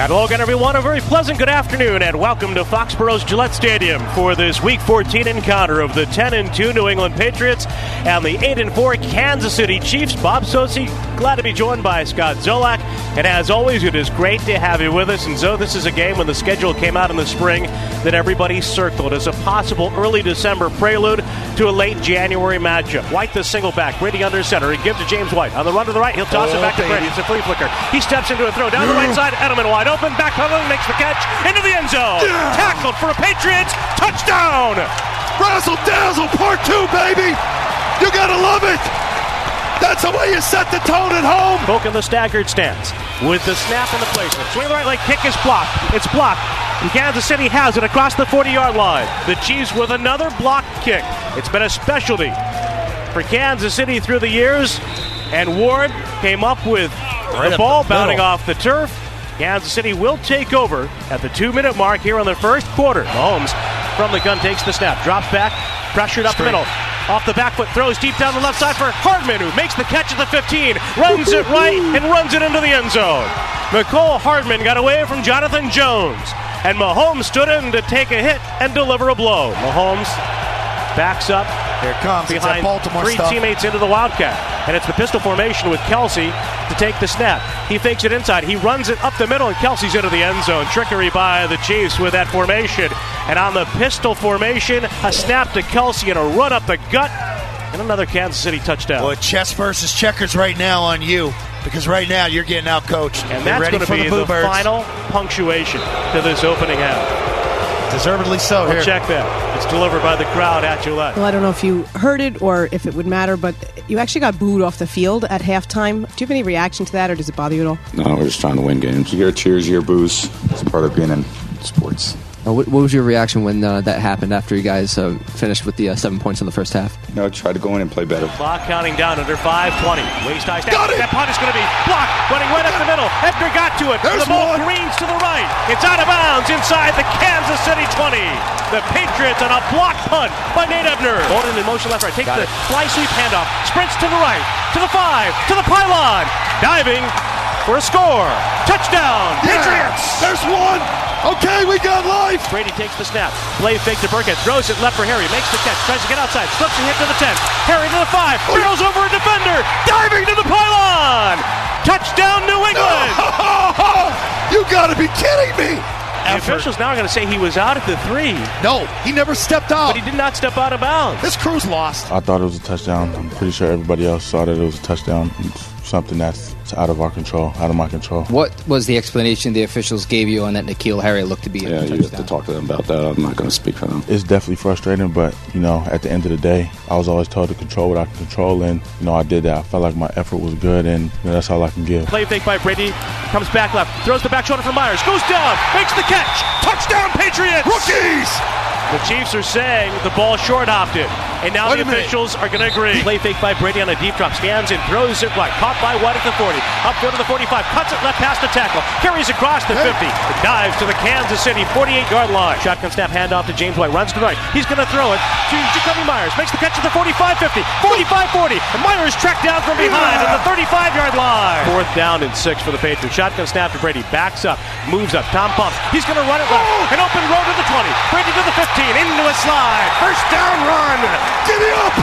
And hello again, everyone. A very pleasant good afternoon, and welcome to Foxborough's Gillette Stadium for this Week 14 encounter of the 10-2 New England Patriots and the 8-4 Kansas City Chiefs. Bob Socci, glad to be joined by Scott Zolak. And as always, it is great to have you with us. And Zo, this is a game when the schedule came out in the spring that everybody circled as a possible early December prelude to a late January matchup. White the single back, Brady under center. He gives to James White. On the run to the right, he'll toss it back to Brady. It's a flea flicker. He steps into a throw down the right side. Edelman wide open, backpedaling, makes the catch into the end zone. Tackled for a Patriots touchdown. Razzle dazzle part 2, baby. You gotta love it. That's the way you set the tone at home. Polk in the staggered stance with the snap and the placement. Swing the right leg kick is blocked. It's blocked. And Kansas City has it across the 40-yard line. The Chiefs with another block kick. It's been a specialty for Kansas City through the years. And Ward came up with the ball bounding off the turf. Kansas City will take over at the 2-minute mark here in the first quarter. Mahomes from the gun takes the snap, drops back, pressured up the middle. Off the back foot, throws deep down the left side for Hardman, who makes the catch at the 15, runs it right, and runs it into the end zone. Mecole Hardman got away from Jonathan Jones, and Mahomes stood in to take a hit and deliver a blow. Mahomes backs up. Here it comes. Behind Baltimore three teammates into the Wildcat. And it's the pistol formation with Kelce to take the snap. He fakes it inside. He runs it up the middle, and Kelce's into the end zone. Trickery by the Chiefs with that formation. And on the pistol formation, a snap to Kelce and a run up the gut. And another Kansas City touchdown. Well, chess versus checkers right now on you. Because right now you're getting out coached. And that's going to be the final punctuation to this opening half. Deservedly so. We'll here. check that. It's delivered by the crowd at Gillette. Well, I don't know if you heard it or if it would matter, but you actually got booed off the field at halftime. Do you have any reaction to that, or does it bother you at all? No, we're just trying to win games. You hear cheers, you hear boos. It's part of being in sports. What was your reaction when that happened after you guys finished with the 7 points in the first half? You know, try to go in and play better. Clock counting down under 5:20. Waist high snap. Got it! That punt is going to be blocked, running right up the middle. Ebner got to it. There's the ball one. careens to the right. It's out of bounds inside the Kansas City 20. The Patriots on a block punt by Nate Ebner. Bolden in motion left right. Takes the fly sweep handoff. Sprints to the right, to the 5, to the pylon. Diving for a score. Touchdown, Patriots! There's one. Okay, we got life. Brady takes the snap. Play fake to Burkhead. Throws it left for Harry. Makes the catch. Tries to get outside. Slips and hit to the 10. Harry to the 5. Barrels over a defender. Diving to the pylon. Touchdown, New England. You got to be kidding me. The officials now are going to say he was out at the 3. No, he never stepped out. But he did not step out of bounds. This crew's lost. I thought it was a touchdown. I'm pretty sure everybody else saw that it was a touchdown. It's something that's out of our control, out of my control. What was the explanation the officials gave you on that N'Keal Harry looked to be a touchdown? You have to talk to them about that. I'm not going to speak for them. It's definitely frustrating, but, at the end of the day, I was always told to control what I can control, and, I did that. I felt like my effort was good, and that's all I can give. Play fake by Brady. Comes back left. Throws the back shoulder for Myers. Goes down. Makes the catch. Touchdown, Patriots! Rookies! The Chiefs are saying the ball short-hopped it. And now the officials are going to agree. Play fake by Brady on a deep drop. Scans and throws it right. Caught by White at the 40. Up go to the 45. Cuts it left past the tackle. Carries across the 50. It dives to the Kansas City 48-yard line. Shotgun snap handoff to James White. Runs to the right. He's going to throw it to Jacoby Myers. Makes the catch at the 45-50. 45-40. And Myers tracked down from behind at the 35-yard line. 4th down and 6 for the Patriots. Shotgun snap to Brady. Backs up. Moves up. Tom pumps. He's going to run it left. An open road to the 20. Brady to the 15. Into a slide. First down run. Giddy up!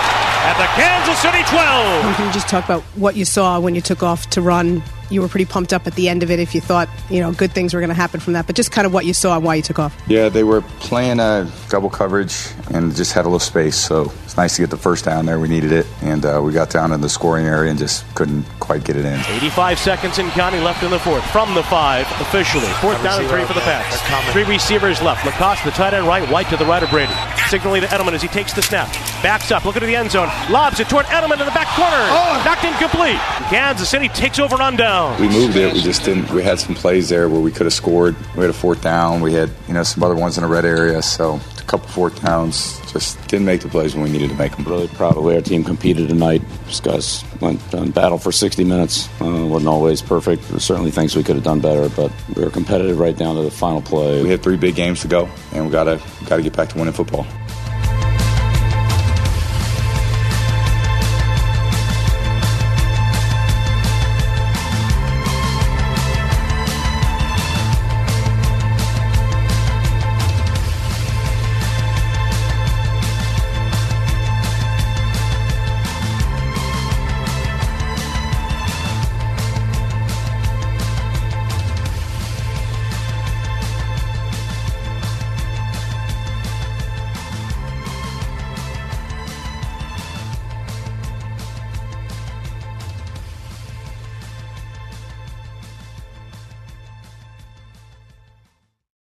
At the Kansas City 12. Can you just talk about what you saw when you took off to run? You were pretty pumped up at the end of it if you thought, good things were going to happen from that. But just kind of what you saw and why you took off. Yeah, they were playing double coverage and just had a little space, so it's nice to get the first down there. We needed it, and we got down in the scoring area and just couldn't quite get it in. 85 seconds in counting left in the 4th. From the 5, officially. 4th down and 3 for the Pats. 3 receivers left. Lacoste, the tight end right. White to the right of Brady. Signaling to Edelman as he takes the snap. Backs up, looking to the end zone. Lobs it toward Edelman in the back corner. Knocked incomplete. Kansas City takes over on down. We moved it. We just didn't. We had some plays there where we could have scored. We had a 4th down. We had, some other ones in the red area. So a couple 4th downs. Just didn't make the plays when we needed to make them. Really proud of the way our team competed tonight. These guys went on battle for 60 minutes. Wasn't always perfect. There were certainly things we could have done better, but we were competitive right down to the final play. We had 3 big games to go, and we got to get back to winning football.